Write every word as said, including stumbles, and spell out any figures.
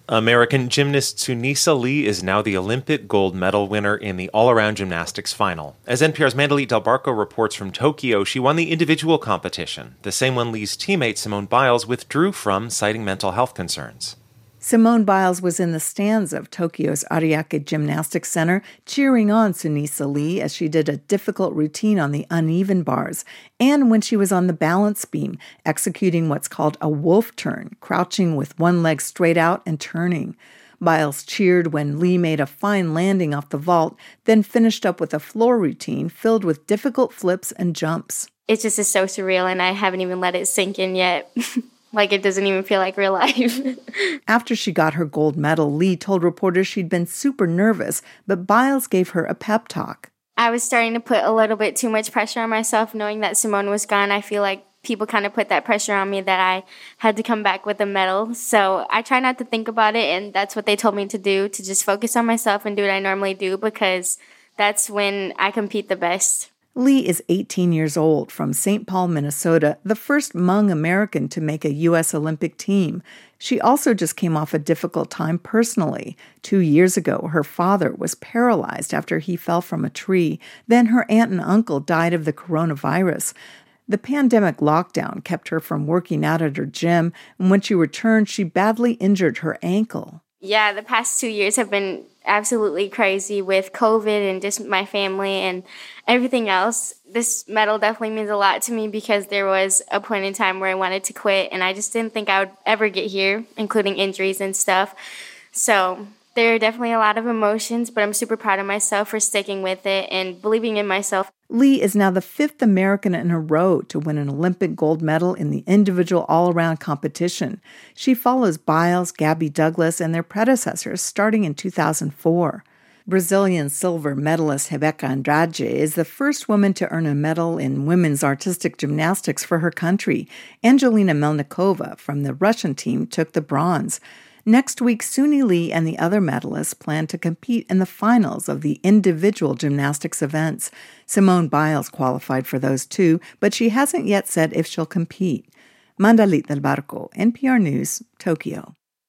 American gymnast Sunisa Lee is now the Olympic gold medal winner in the all-around gymnastics final. As N P R's Mandalit Del Barco reports from Tokyo, she won the individual competition, the same one Lee's teammate Simone Biles withdrew from, citing mental health concerns. Simone Biles was in the stands of Tokyo's Ariake Gymnastics Center, cheering on Sunisa Lee as she did a difficult routine on the uneven bars, and when she was on the balance beam, executing what's called a wolf turn, crouching with one leg straight out and turning. Biles cheered when Lee made a fine landing off the vault, then finished up with a floor routine filled with difficult flips and jumps. It just is so surreal, and I haven't even let it sink in yet. Like, it doesn't even feel like real life. After she got her gold medal, Lee told reporters she'd been super nervous, but Biles gave her a pep talk. I was starting to put a little bit too much pressure on myself, knowing that Simone was gone. I feel like people kind of put that pressure on me that I had to come back with a medal. So I try not to think about it, and that's what they told me to do, to just focus on myself and do what I normally do, because that's when I compete the best. Lee is eighteen years old, from Saint Paul, Minnesota, the first Hmong American to make a U S Olympic team. She also just came off a difficult time personally. Two years ago, her father was paralyzed after he fell from a tree. Then her aunt and uncle died of the coronavirus. The pandemic lockdown kept her from working out at her gym, and when she returned, she badly injured her ankle. Yeah, the past two years have been absolutely crazy with COVID and just my family and everything else. This medal definitely means a lot to me because there was a point in time where I wanted to quit, and I just didn't think I would ever get here, including injuries and stuff. So there are definitely a lot of emotions, but I'm super proud of myself for sticking with it and believing in myself. Lee is now the fifth American in a row to win an Olympic gold medal in the individual all-around competition. She follows Biles, Gabby Douglas, and their predecessors starting in two thousand four. Brazilian silver medalist Rebeca Andrade is the first woman to earn a medal in women's artistic gymnastics for her country. Angelina Melnikova from the Russian team took the bronze. Next week, Suni Lee and the other medalists plan to compete in the finals of the individual gymnastics events. Simone Biles qualified for those too, but she hasn't yet said if she'll compete. Mandalit Del Barco, N P R News, Tokyo.